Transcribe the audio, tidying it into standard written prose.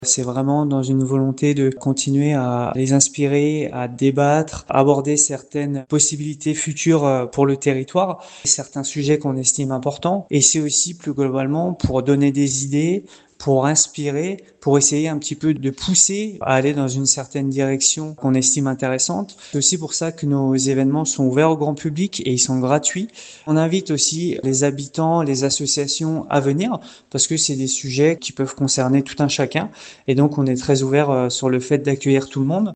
C'est vraiment dans une volonté de continuer à les inspirer, à débattre, à aborder certaines possibilités futures pour le territoire, certains sujets qu'on estime importants. Et c'est aussi plus globalement pour donner des idées, pour inspirer, pour essayer un petit peu de pousser à aller dans une certaine direction qu'on estime intéressante. C'est aussi pour ça que nos événements sont ouverts au grand public et ils sont gratuits. On invite aussi les habitants, les associations à venir parce que c'est des sujets qui peuvent concerner tout un chacun. Et donc, on est très ouvert sur le fait d'accueillir tout le monde.